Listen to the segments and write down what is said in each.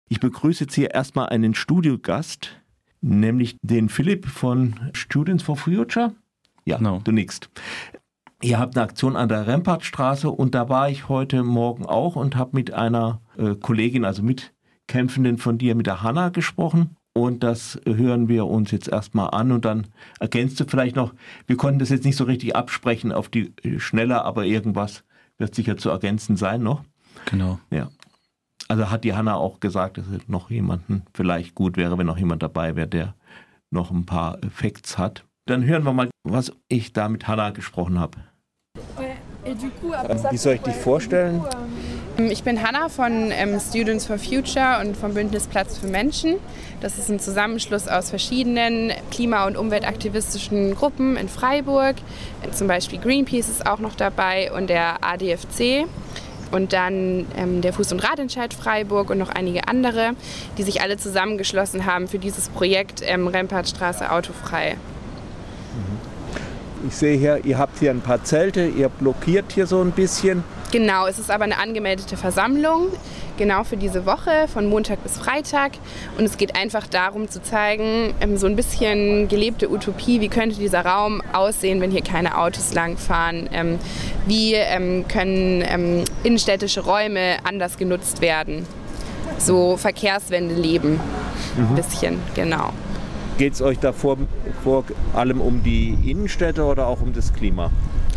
Ich begrüße jetzt hier erstmal einen Studiogast, nämlich den Philipp von Students for Future. Ja, genau. Du nickst. Ihr habt eine Aktion an der Rempartstraße und da war ich heute Morgen auch und habe mit einer Kollegin, also Mitkämpfenden von dir, mit der Hanna gesprochen. Und das hören wir uns jetzt erstmal an und dann ergänzt du vielleicht noch, wir konnten das jetzt nicht so richtig absprechen auf die Schnelle, aber irgendwas wird sicher zu ergänzen sein noch. Genau. Ja. Also hat die Hanna auch gesagt, dass es noch jemanden vielleicht gut wäre, wenn noch jemand dabei wäre, der noch ein paar Facts hat. Dann hören wir mal, was ich da mit Hanna gesprochen habe. Wie soll ich dich vorstellen? Ich bin Hanna von Students for Future und vom Bündnis Platz für Menschen. Das ist ein Zusammenschluss aus verschiedenen klima- und umweltaktivistischen Gruppen in Freiburg. Zum Beispiel Greenpeace ist auch noch dabei und der ADFC. Und dann der Fuß- und Radentscheid Freiburg und noch einige andere, die sich alle zusammengeschlossen haben für dieses Projekt Rempartstraße autofrei. Ich sehe hier, ihr habt hier ein paar Zelte, ihr blockiert hier so ein bisschen. Genau, es ist aber eine angemeldete Versammlung, genau für diese Woche, von Montag bis Freitag. Und es geht einfach darum zu zeigen, so ein bisschen gelebte Utopie, wie könnte dieser Raum aussehen, wenn hier keine Autos langfahren? Wie können innenstädtische Räume anders genutzt werden? So Verkehrswende leben, ein bisschen, genau. Geht es euch da vor allem um die Innenstädte oder auch um das Klima?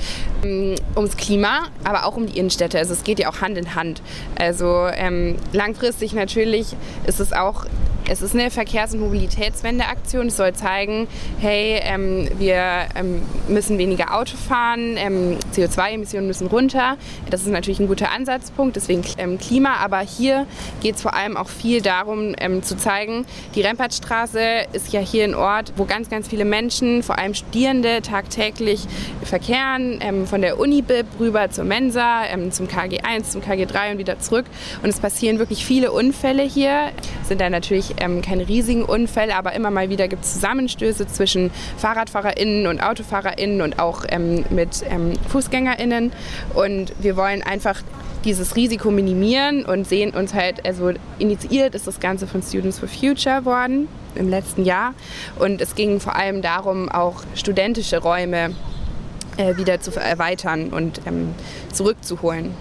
Ums Klima, aber auch um die Innenstädte. Also es geht ja auch Hand in Hand. Also langfristig natürlich ist es auch, es ist eine Verkehrs- und Mobilitätswendeaktion. Es soll zeigen, hey, wir müssen weniger Auto fahren, CO2-Emissionen müssen runter. Das ist natürlich ein guter Ansatzpunkt, deswegen Klima. Aber hier geht es vor allem auch viel darum, zu zeigen, die Rempartstraße ist ja hier ein Ort, wo ganz, ganz viele Menschen, vor allem Studierende, tagtäglich verkehren, von der Uni-Bib rüber zur Mensa, zum KG1, zum KG3 und wieder zurück. Und es passieren wirklich viele Unfälle hier. Es sind dann natürlich keine riesigen Unfälle, aber immer mal wieder gibt es Zusammenstöße zwischen FahrradfahrerInnen und AutofahrerInnen und auch mit FußgängerInnen. Und wir wollen einfach dieses Risiko minimieren und sehen uns halt, also initiiert ist das Ganze von Students for Future worden im letzten Jahr. Und es ging vor allem darum, auch studentische Räume wieder zu erweitern und zurückzuholen.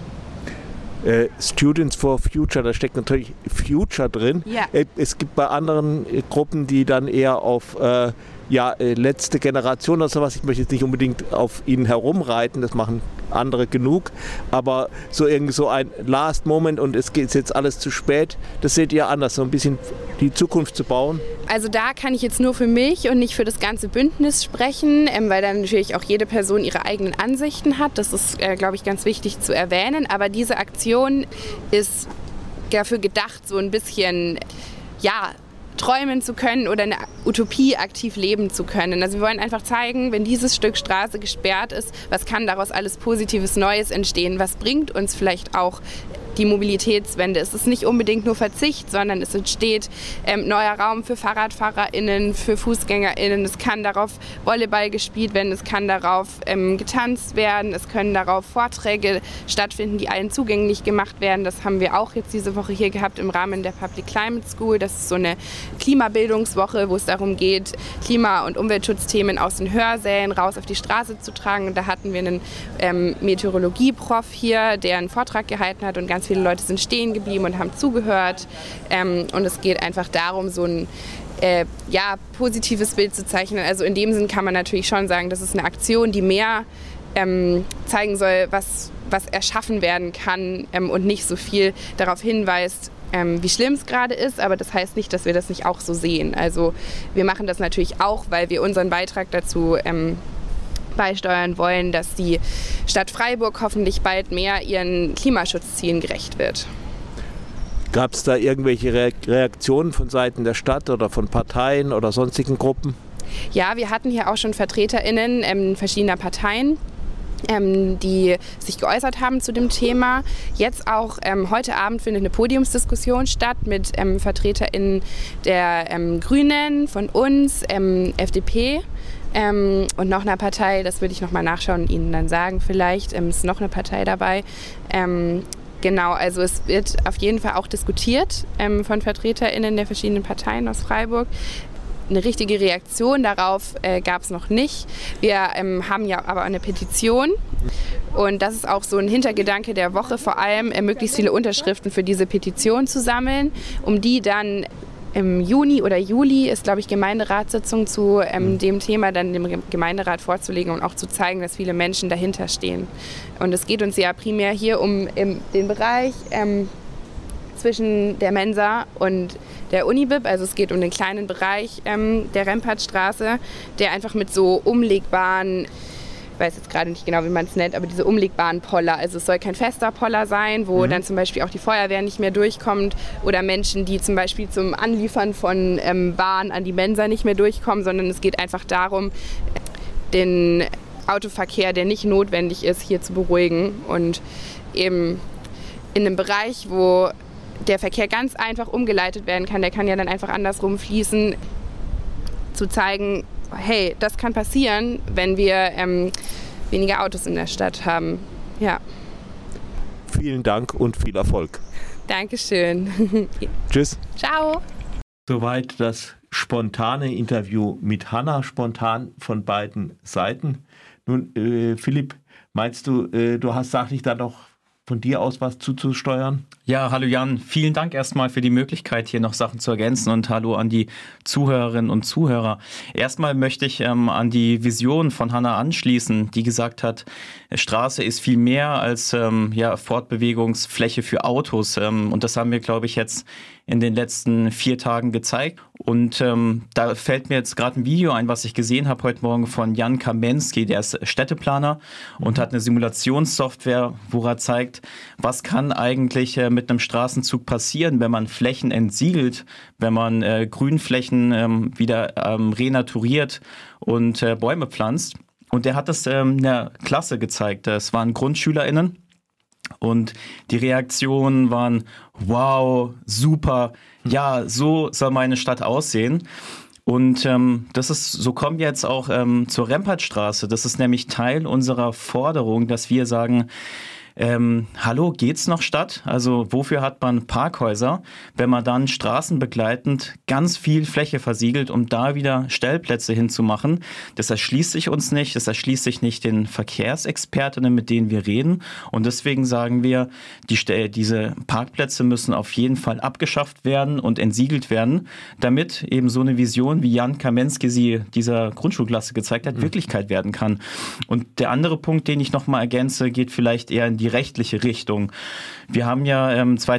Students for Future, da steckt natürlich Future drin. Ja. Es gibt bei anderen Gruppen, die dann eher auf letzte Generation oder sowas, ich möchte jetzt nicht unbedingt auf ihnen herumreiten, das machen andere genug, aber so irgendwie so ein Last Moment und es geht jetzt alles zu spät, das seht ihr anders, so ein bisschen die Zukunft zu bauen? Also da kann ich jetzt nur für mich und nicht für das ganze Bündnis sprechen, weil dann natürlich auch jede Person ihre eigenen Ansichten hat. Das ist, glaube ich, ganz wichtig zu erwähnen. Aber diese Aktion ist dafür gedacht, so ein bisschen, träumen zu können oder eine Utopie aktiv leben zu können. Also wir wollen einfach zeigen, wenn dieses Stück Straße gesperrt ist, was kann daraus alles Positives Neues entstehen? Was bringt uns vielleicht auch die Mobilitätswende? Es ist nicht unbedingt nur Verzicht, sondern es entsteht neuer Raum für FahrradfahrerInnen, für FußgängerInnen. Es kann darauf Volleyball gespielt werden, es kann darauf getanzt werden, es können darauf Vorträge stattfinden, die allen zugänglich gemacht werden. Das haben wir auch jetzt diese Woche hier gehabt im Rahmen der Public Climate School. Das ist so eine Klimabildungswoche, wo es darum geht, Klima- und Umweltschutzthemen aus den Hörsälen raus auf die Straße zu tragen. Und da hatten wir einen Meteorologie-Prof hier, der einen Vortrag gehalten hat und ganz viele Leute sind stehen geblieben und haben zugehört. Und es geht einfach darum, so ein positives Bild zu zeichnen. Also in dem Sinn kann man natürlich schon sagen, das ist eine Aktion, die mehr zeigen soll, was erschaffen werden kann und nicht so viel darauf hinweist, wie schlimm es gerade ist, aber das heißt nicht, dass wir das nicht auch so sehen. Also wir machen das natürlich auch, weil wir unseren Beitrag dazu beisteuern wollen, dass die Stadt Freiburg hoffentlich bald mehr ihren Klimaschutzzielen gerecht wird. Gab es da irgendwelche Reaktionen von Seiten der Stadt oder von Parteien oder sonstigen Gruppen? Ja, wir hatten hier auch schon VertreterInnen verschiedener Parteien, die sich geäußert haben zu dem Thema. Jetzt auch heute Abend findet eine Podiumsdiskussion statt mit VertreterInnen der Grünen, von uns, FDP und noch einer Partei, das würde ich noch mal nachschauen und Ihnen dann sagen vielleicht, ist noch eine Partei dabei. Genau, also es wird auf jeden Fall auch diskutiert von VertreterInnen der verschiedenen Parteien aus Freiburg. Eine richtige Reaktion darauf gab es noch nicht. Wir haben ja aber eine Petition und das ist auch so ein Hintergedanke der Woche, vor allem möglichst viele Unterschriften für diese Petition zu sammeln, um die dann im Juni oder Juli ist, glaube ich, Gemeinderatssitzung zu dem Thema dann dem Gemeinderat vorzulegen und auch zu zeigen, dass viele Menschen dahinter stehen. Und es geht uns ja primär hier um den Bereich zwischen der Mensa und der Unibib. Also es geht um den kleinen Bereich der Rempartstraße, der einfach mit so umlegbaren, ich weiß jetzt gerade nicht genau, wie man es nennt, aber diese umlegbaren Poller. Also es soll kein fester Poller sein, wo dann zum Beispiel auch die Feuerwehr nicht mehr durchkommt oder Menschen, die zum Beispiel zum Anliefern von Waren an die Mensa nicht mehr durchkommen, sondern es geht einfach darum, den Autoverkehr, der nicht notwendig ist, hier zu beruhigen und eben in einem Bereich, wo der Verkehr ganz einfach umgeleitet werden kann, der kann ja dann einfach andersrum fließen, zu zeigen, hey, das kann passieren, wenn wir weniger Autos in der Stadt haben. Ja. Vielen Dank und viel Erfolg. Dankeschön. Tschüss. Ciao. Soweit das spontane Interview mit Hanna, spontan von beiden Seiten. Nun, Philipp, meinst du, du hast sachlich da noch von dir aus was zuzusteuern? Ja, hallo Jan. Vielen Dank erstmal für die Möglichkeit, hier noch Sachen zu ergänzen und hallo an die Zuhörerinnen und Zuhörer. Erstmal möchte ich an die Vision von Hanna anschließen, die gesagt hat, Straße ist viel mehr als Fortbewegungsfläche für Autos. Und das haben wir, glaube ich, jetzt in den letzten 4 Tagen gezeigt. Und da fällt mir jetzt gerade ein Video ein, was ich gesehen habe heute Morgen von Jan Kamensky, der ist Städteplaner und hat eine Simulationssoftware, wo er zeigt, was kann eigentlich mit einem Straßenzug passieren, wenn man Flächen entsiegelt, wenn man Grünflächen wieder renaturiert und Bäume pflanzt. Und der hat das in der Klasse gezeigt. Es waren GrundschülerInnen. Und die Reaktionen waren, wow, super, ja, so soll meine Stadt aussehen. Und so kommen wir jetzt auch zur Rempartstraße. Das ist nämlich Teil unserer Forderung, dass wir sagen, hallo, geht's noch Stadt? Also wofür hat man Parkhäuser, wenn man dann straßenbegleitend ganz viel Fläche versiegelt, um da wieder Stellplätze hinzumachen? Das erschließt sich uns nicht, das erschließt sich nicht den Verkehrsexpertinnen, mit denen wir reden. Und deswegen sagen wir, diese Parkplätze müssen auf jeden Fall abgeschafft werden und entsiegelt werden, damit eben so eine Vision, wie Jan Kamensky sie dieser Grundschulklasse gezeigt hat, Wirklichkeit werden kann. Und der andere Punkt, den ich nochmal ergänze, geht vielleicht eher in die rechtliche Richtung. Wir haben ja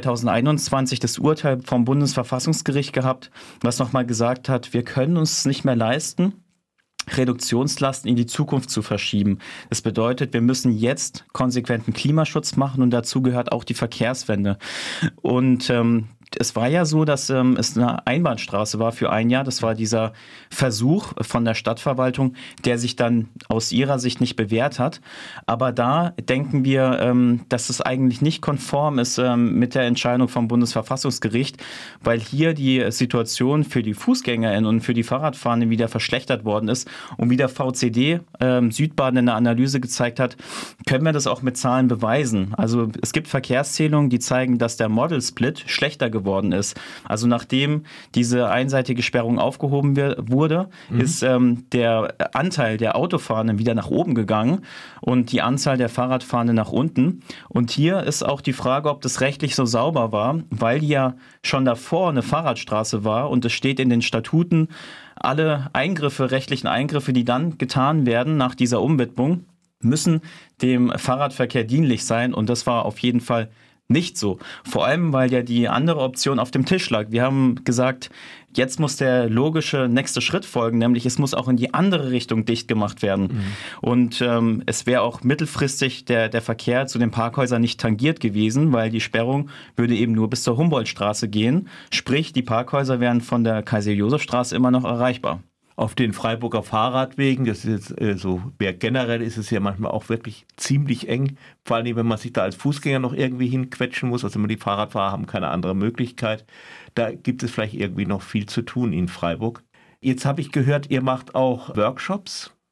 2021 das Urteil vom Bundesverfassungsgericht gehabt, was nochmal gesagt hat, wir können uns nicht mehr leisten, Reduktionslasten in die Zukunft zu verschieben. Das bedeutet, wir müssen jetzt konsequenten Klimaschutz machen und dazu gehört auch die Verkehrswende. Und es war ja so, dass es eine Einbahnstraße war für ein Jahr. Das war dieser Versuch von der Stadtverwaltung, der sich dann aus ihrer Sicht nicht bewährt hat. Aber da denken wir, dass es eigentlich nicht konform ist mit der Entscheidung vom Bundesverfassungsgericht, weil hier die Situation für die FußgängerInnen und für die Fahrradfahrenden wieder verschlechtert worden ist. Und wie der VCD Südbaden in der Analyse gezeigt hat, können wir das auch mit Zahlen beweisen. Also es gibt Verkehrszählungen, die zeigen, dass der Model Split schlechter geworden ist. Also nachdem diese einseitige Sperrung aufgehoben wurde, ist der Anteil der Autofahrenden wieder nach oben gegangen und die Anzahl der Fahrradfahrenden nach unten. Und hier ist auch die Frage, ob das rechtlich so sauber war, weil ja schon davor eine Fahrradstraße war und es steht in den Statuten, alle rechtlichen Eingriffe, die dann getan werden nach dieser Umwidmung, müssen dem Fahrradverkehr dienlich sein und das war auf jeden Fall nicht so. Vor allem, weil ja die andere Option auf dem Tisch lag. Wir haben gesagt, jetzt muss der logische nächste Schritt folgen, nämlich es muss auch in die andere Richtung dicht gemacht werden. Und es wäre auch mittelfristig der Verkehr zu den Parkhäusern nicht tangiert gewesen, weil die Sperrung würde eben nur bis zur Humboldtstraße gehen. Sprich, die Parkhäuser wären von der Kaiser-Joseph-Straße immer noch erreichbar. Auf den Freiburger Fahrradwegen, das ist jetzt generell ist es ja manchmal auch wirklich ziemlich eng, vor allem wenn man sich da als Fußgänger noch irgendwie hinquetschen muss, also die Fahrradfahrer haben keine andere Möglichkeit. Da gibt es vielleicht irgendwie noch viel zu tun in Freiburg. Jetzt habe ich gehört, ihr macht auch Workshops.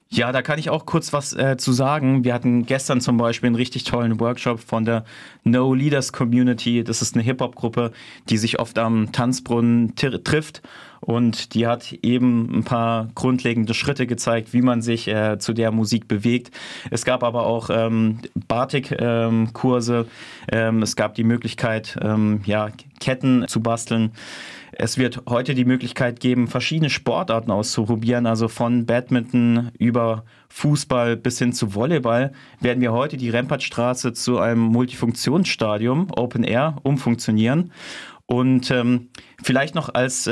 Ja, da kann ich auch kurz was zu sagen. Wir hatten gestern zum Beispiel einen richtig tollen Workshop von der No Leaders Community. Das ist eine Hip-Hop-Gruppe, die sich oft am Tanzbrunnen trifft. Und die hat eben ein paar grundlegende Schritte gezeigt, wie man sich zu der Musik bewegt. Es gab aber auch Batik-Kurse. Es gab die Möglichkeit, Ketten zu basteln. Es wird heute die Möglichkeit geben, verschiedene Sportarten auszuprobieren, also von Badminton über Fußball bis hin zu Volleyball werden wir heute die Rempartstraße zu einem Multifunktionsstadium, Open Air, umfunktionieren. Und vielleicht noch als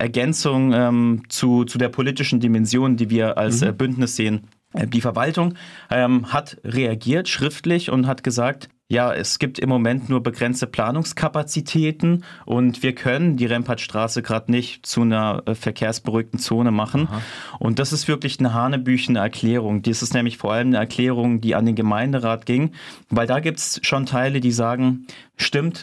Ergänzung zu der politischen Dimension, die wir als Bündnis sehen. Die Verwaltung hat reagiert schriftlich und hat gesagt, ja, es gibt im Moment nur begrenzte Planungskapazitäten und wir können die Rempartstraße gerade nicht zu einer verkehrsberuhigten Zone machen. Aha. Und das ist wirklich eine hanebüchene Erklärung. Das ist nämlich vor allem eine Erklärung, die an den Gemeinderat ging, weil da gibt es schon Teile, die sagen, stimmt,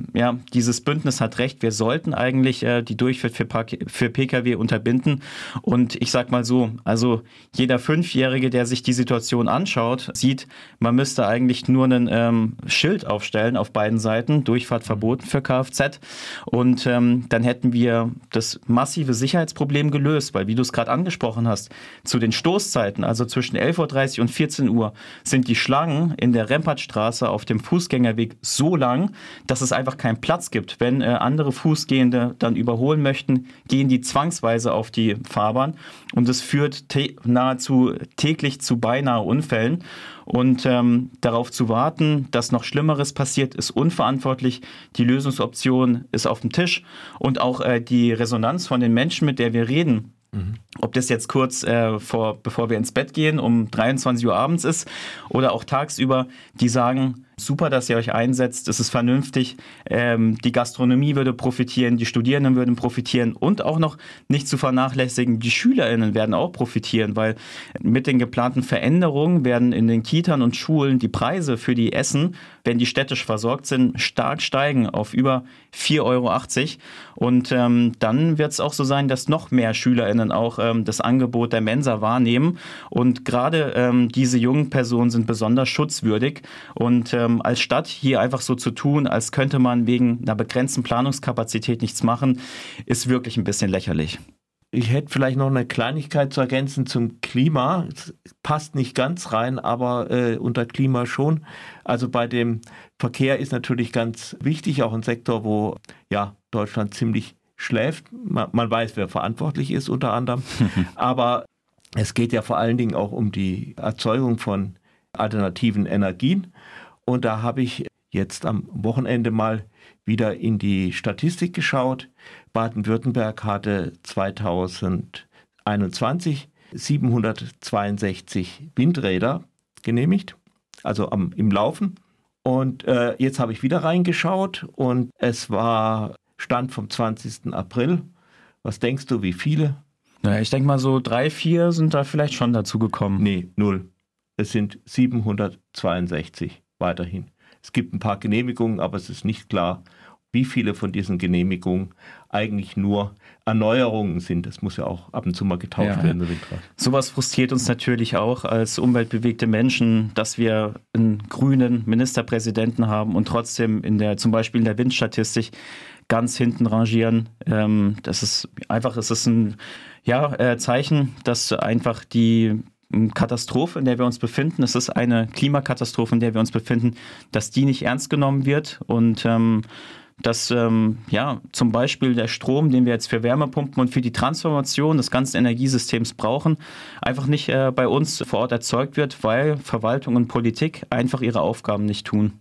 dieses Bündnis hat recht, wir sollten eigentlich die Durchfahrt für Pkw unterbinden. Und ich sag mal so, also jeder Fünfjährige, der sich die Situation anschaut, sieht, man müsste eigentlich nur einen Schild aufstellen auf beiden Seiten, Durchfahrt verboten für Kfz. Und dann hätten wir das massive Sicherheitsproblem gelöst, weil wie du es gerade angesprochen hast, zu den Stoßzeiten, also zwischen 11.30 Uhr und 14 Uhr, sind die Schlangen in der Rempartstraße auf dem Fußgängerweg so lang, dass es einfach keinen Platz gibt. Wenn andere Fußgehende dann überholen möchten, gehen die zwangsweise auf die Fahrbahn und es führt nahezu täglich zu beinahe Unfällen. Und darauf zu warten, dass noch Schlimmeres passiert, ist unverantwortlich. Die Lösungsoption ist auf dem Tisch und auch die Resonanz von den Menschen, mit der wir reden. Ob das jetzt kurz bevor wir ins Bett gehen, um 23 Uhr abends ist oder auch tagsüber, die sagen, super, dass ihr euch einsetzt, es ist vernünftig, die Gastronomie würde profitieren, die Studierenden würden profitieren und auch noch nicht zu vernachlässigen, die SchülerInnen werden auch profitieren, weil mit den geplanten Veränderungen werden in den Kitas und Schulen die Preise für die Essen, wenn die städtisch versorgt sind, stark steigen auf über 4,80 Euro. Und dann wird es auch so sein, dass noch mehr SchülerInnen auch das Angebot der Mensa wahrnehmen. Und gerade diese jungen Personen sind besonders schutzwürdig. Und als Stadt hier einfach so zu tun, als könnte man wegen einer begrenzten Planungskapazität nichts machen, ist wirklich ein bisschen lächerlich. Ich hätte vielleicht noch eine Kleinigkeit zu ergänzen zum Klima. Es passt nicht ganz rein, aber unter Klima schon. Also bei dem Verkehr ist natürlich ganz wichtig, auch ein Sektor, wo Deutschland ziemlich schläft. Man weiß, wer verantwortlich ist unter anderem. Aber es geht ja vor allen Dingen auch um die Erzeugung von alternativen Energien. Und da habe ich jetzt am Wochenende mal wieder in die Statistik geschaut. Baden-Württemberg hatte 2021 762 Windräder genehmigt, also im Laufen. Und jetzt habe ich wieder reingeschaut und es war Stand vom 20. April. Was denkst du, wie viele? Naja, ich denke mal so 3, 4 sind da vielleicht schon dazu gekommen. Nee, 0. Es sind 762 weiterhin. Es gibt ein paar Genehmigungen, aber es ist nicht klar, wie viele von diesen Genehmigungen eigentlich nur Erneuerungen sind. Das muss ja auch ab und zu mal getauscht werden. Sowas frustriert uns natürlich auch als umweltbewegte Menschen, dass wir einen grünen Ministerpräsidenten haben und trotzdem zum Beispiel in der Windstatistik ganz hinten rangieren. Es ist ein Zeichen, dass einfach die Katastrophe, in der wir uns befinden, es ist eine Klimakatastrophe, in der wir uns befinden, dass die nicht ernst genommen wird und dass zum Beispiel der Strom, den wir jetzt für Wärmepumpen und für die Transformation des ganzen Energiesystems brauchen, einfach nicht bei uns vor Ort erzeugt wird, weil Verwaltung und Politik einfach ihre Aufgaben nicht tun.